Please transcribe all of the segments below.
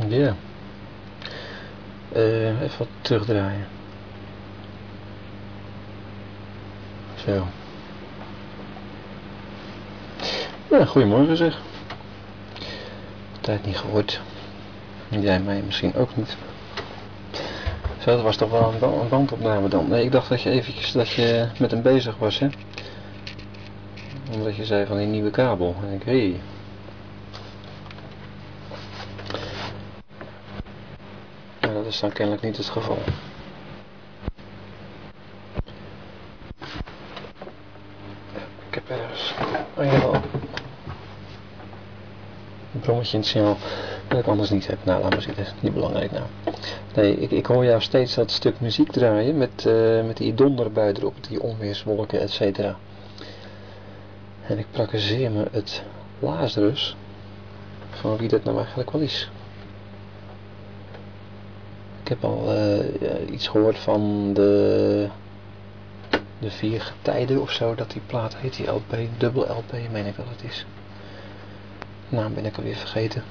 Ja. Even wat terugdraaien. Zo. Ja, goedemorgen zeg. Tijd niet gehoord. Jij mij misschien ook niet. Zo, dat was toch wel een bandopname dan. Nee, ik dacht dat je eventjes met hem bezig was, hè. Omdat je zei van die nieuwe kabel. En ik, hé. Nou, dat is dan kennelijk niet het geval. Ik heb ergens... Oh ja, wel. Een brommetje in het signaal dat ik anders niet heb. Nou, laat maar zitten. Niet belangrijk nou. Nee, ik hoor jou steeds dat stuk muziek draaien met die donderbui erop, die onweerswolken, etc. En ik praktiseer me het Lazarus van wie dat nou eigenlijk wel is. Ik heb al iets gehoord van de 4 getijden of zo, dat die plaat heet, die LP, dubbel LP, meen ik dat het is. Naam ben ik alweer vergeten.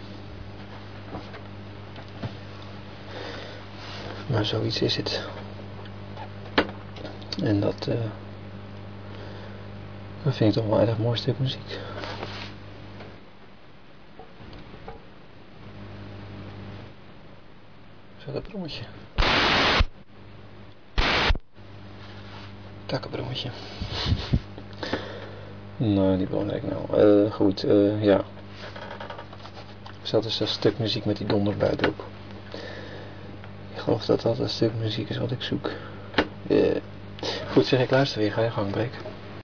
Maar zoiets is het. En dat vind ik toch wel een erg mooi stuk muziek. Zo, dat brommetje. Takkenbrommetje. Nou, niet belangrijk nou. Goed, ja. Dat is dat stuk muziek met die donderbui erop. Ik geloof dat dat het stuk muziek is wat ik zoek. Goed zeg, ik luister weer. Ga je gang, Breek.